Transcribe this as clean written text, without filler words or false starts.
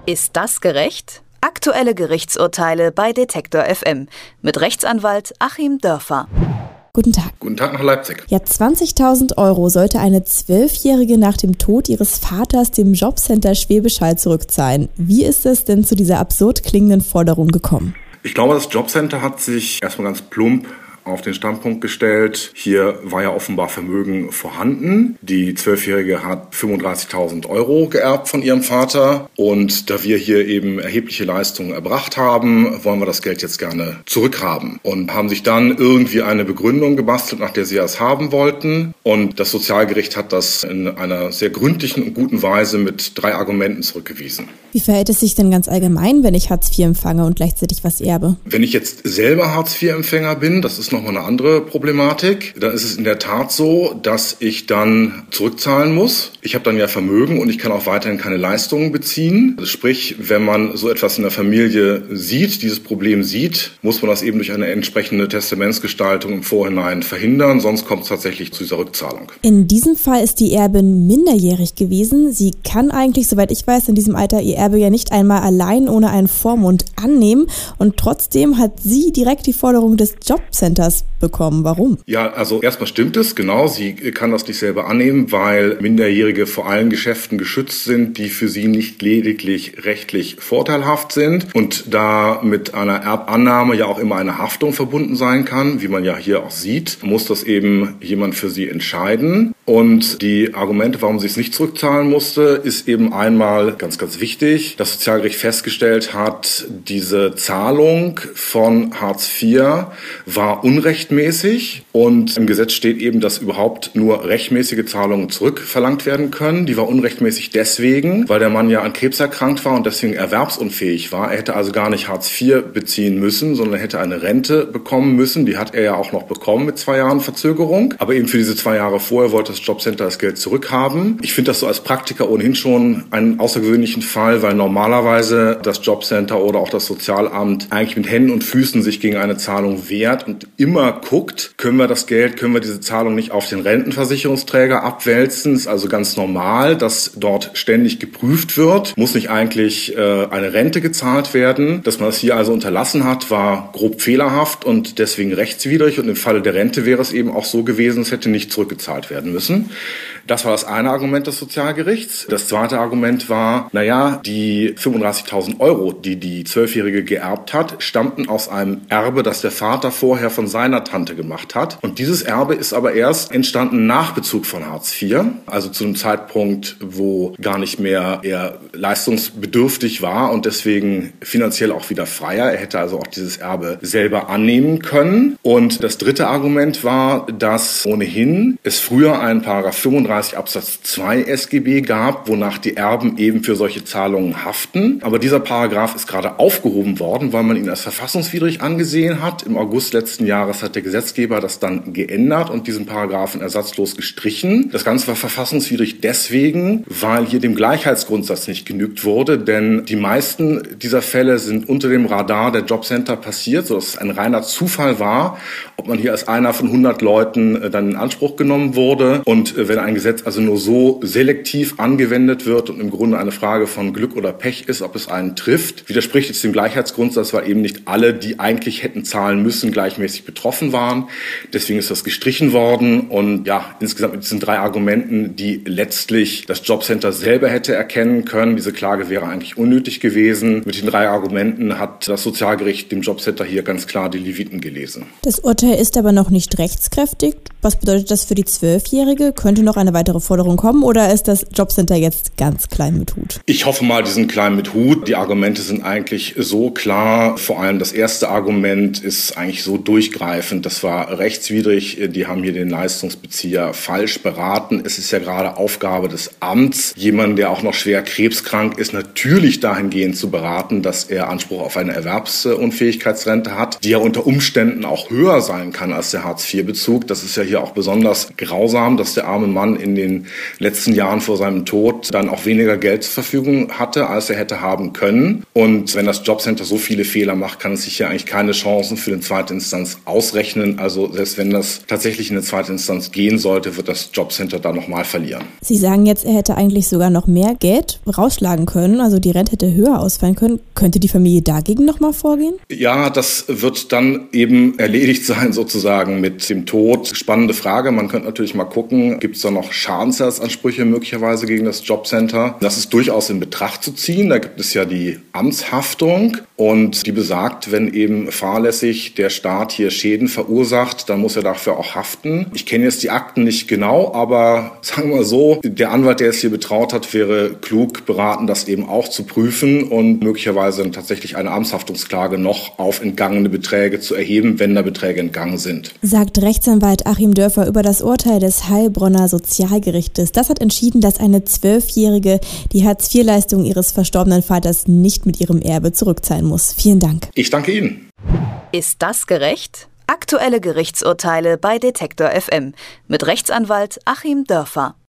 Ist das gerecht? Aktuelle Gerichtsurteile bei Detektor FM mit Rechtsanwalt Achim Dörfer. Guten Tag. Guten Tag nach Leipzig. Ja, 20.000 € sollte eine 12-Jährige nach dem Tod ihres Vaters dem Jobcenter Schwäbisch Hall zurückzahlen. Wie ist es denn zu dieser absurd klingenden Forderung gekommen? Ich glaube, das Jobcenter hat sich erstmal ganz plump auf den Standpunkt gestellt, hier war ja offenbar Vermögen vorhanden. Die 12-Jährige hat 35.000 € geerbt von ihrem Vater und da wir hier eben erhebliche Leistungen erbracht haben, wollen wir das Geld jetzt gerne zurückhaben und haben sich dann irgendwie eine Begründung gebastelt, nach der sie es haben wollten, und das Sozialgericht hat das in einer sehr gründlichen und guten Weise mit 3 Argumenten zurückgewiesen. Wie verhält es sich denn ganz allgemein, wenn ich Hartz IV empfange und gleichzeitig was erbe? Wenn ich jetzt selber Hartz IV-Empfänger bin, das ist nochmal eine andere Problematik. Dann ist es in der Tat so, dass ich dann zurückzahlen muss. Ich habe dann ja Vermögen und ich kann auch weiterhin keine Leistungen beziehen. Also sprich, wenn man so etwas in der Familie sieht, dieses Problem sieht, muss man das eben durch eine entsprechende Testamentsgestaltung im Vorhinein verhindern, sonst kommt es tatsächlich zu dieser Rückzahlung. In diesem Fall ist die Erbin minderjährig gewesen. Sie kann eigentlich, soweit ich weiß, in diesem Alter ihr Erbe ja nicht einmal allein ohne einen Vormund annehmen, und trotzdem hat sie direkt die Forderung des Jobcenters bekommen. Warum? Ja, also erstmal stimmt es, genau. Sie kann das nicht selber annehmen, weil Minderjährige vor allen Geschäften geschützt sind, die für sie nicht lediglich rechtlich vorteilhaft sind. Und da mit einer Erbannahme ja auch immer eine Haftung verbunden sein kann, wie man ja hier auch sieht, muss das eben jemand für sie entscheiden. Und die Argumente, warum sie es nicht zurückzahlen musste, ist eben einmal ganz, ganz wichtig. Das Sozialgericht festgestellt hat, diese Zahlung von Hartz IV war unrechtmäßig, und im Gesetz steht eben, dass überhaupt nur rechtmäßige Zahlungen zurückverlangt werden können. Die war unrechtmäßig deswegen, weil der Mann ja an Krebs erkrankt war und deswegen erwerbsunfähig war. Er hätte also gar nicht Hartz IV beziehen müssen, sondern hätte eine Rente bekommen müssen. Die hat er ja auch noch bekommen mit 2 Jahren Verzögerung. Aber eben für diese 2 Jahre vorher wollte das Jobcenter das Geld zurückhaben. Ich finde das so als Praktiker ohnehin schon einen außergewöhnlichen Fall, weil normalerweise das Jobcenter oder auch das Sozialamt eigentlich mit Händen und Füßen sich gegen eine Zahlung wehrt und immer guckt, können wir diese Zahlung nicht auf den Rentenversicherungsträger abwälzen. Es ist also ganz normal, dass dort ständig geprüft wird. Muss nicht eigentlich eine Rente gezahlt werden? Dass man das hier also unterlassen hat, war grob fehlerhaft und deswegen rechtswidrig. Und im Falle der Rente wäre es eben auch so gewesen, es hätte nicht zurückgezahlt werden müssen. Das war das eine Argument des Sozialgerichts. Das zweite Argument war, die 35.000 €, die die 12-Jährige geerbt hat, stammten aus einem Erbe, das der Vater vorher von seiner Tante gemacht hat. Und dieses Erbe ist aber erst entstanden nach Bezug von Hartz IV, also zu einem Zeitpunkt, wo gar nicht mehr er leistungsbedürftig war und deswegen finanziell auch wieder freier. Er hätte also auch dieses Erbe selber annehmen können. Und das dritte Argument war, dass ohnehin es früher einen Paragraph 35 Absatz 2 SGB gab, wonach die Erben eben für solche Zahlungen haften. Aber dieser Paragraph ist gerade aufgehoben worden, weil man ihn als verfassungswidrig angesehen hat. Im August letzten Jahres hat der Gesetzgeber das dann geändert und diesen Paragraphen ersatzlos gestrichen. Das Ganze war verfassungswidrig deswegen, weil hier dem Gleichheitsgrundsatz nicht genügt wurde, denn die meisten dieser Fälle sind unter dem Radar der Jobcenter passiert, sodass es ein reiner Zufall war, ob man hier als einer von 100 Leuten dann in Anspruch genommen wurde. Und wenn ein Gesetz also nur so selektiv angewendet wird und im Grunde eine Frage von Glück oder Pech ist, ob es einen trifft, widerspricht es dem Gleichheitsgrundsatz, weil eben nicht alle, die eigentlich hätten zahlen müssen, gleichmäßig betroffen waren. Deswegen ist das gestrichen worden. Und ja, insgesamt mit diesen 3 Argumenten, die letztlich das Jobcenter selber hätte erkennen können, diese Klage wäre eigentlich unnötig gewesen. Mit den 3 Argumenten hat das Sozialgericht dem Jobcenter hier ganz klar die Leviten gelesen. Das Urteil ist aber noch nicht rechtskräftig. Was bedeutet das für die 12-Jährige? Könnte noch eine weitere Forderung kommen oder ist das Jobcenter jetzt ganz klein mit Hut? Ich hoffe mal, die sind klein mit Hut. Die Argumente sind eigentlich so klar. Vor allem das erste Argument ist eigentlich so durchgreifend. Das war rechtswidrig. Die haben hier den Leistungsbezieher falsch beraten. Es ist ja gerade Aufgabe des Amts, jemanden, der auch noch schwer krebskrank ist, natürlich dahingehend zu beraten, dass er Anspruch auf eine Erwerbsunfähigkeitsrente hat, die ja unter Umständen auch höher sein kann als der Hartz-IV-Bezug. Das ist ja hier auch besonders grausam, dass der arme Mann in den letzten Jahren vor seinem Tod dann auch weniger Geld zur Verfügung hatte, als er hätte haben können. Und wenn das Jobcenter so viele Fehler macht, kann es sich ja eigentlich keine Chancen für den zweite Instanz ausrechnen. Also selbst wenn das tatsächlich in eine zweite Instanz gehen sollte, wird das Jobcenter da nochmal verlieren. Sie sagen jetzt, er hätte eigentlich sogar noch mehr Geld rausschlagen können, also die Rente hätte höher ausfallen können. Könnte die Familie dagegen nochmal vorgehen? Ja, das wird dann eben erledigt sein sozusagen mit dem Tod. Spannende Frage. Man könnte natürlich mal gucken, gibt es da noch Schadensersatzansprüche möglicherweise gegen das Jobcenter? Das ist durchaus in Betracht zu ziehen. Da gibt es ja die Amtshaftung und die besagt, wenn eben fahrlässig der Staat hier Schäden verursacht, dann muss er dafür auch haften. Ich kenne jetzt die Akten nicht genau, aber sagen wir mal so, der Anwalt, der es hier betraut hat, wäre klug beraten, das eben auch zu prüfen und möglicherweise tatsächlich eine Amtshaftungsklage noch auf entgangene Beträge zu erheben, wenn da Beträge entgangen sind. Sagt Rechtsanwalt Achim Dörfer über das Urteil des Heilbronner Sozialgerichtes. Das hat entschieden, dass eine 12-Jährige die Hartz-IV-Leistung ihres verstorbenen Vaters nicht mit ihrem Erbe zurückzahlen muss. Vielen Dank. Ich danke Ihnen. Ist das gerecht? Aktuelle Gerichtsurteile bei Detektor FM mit Rechtsanwalt Achim Dörfer.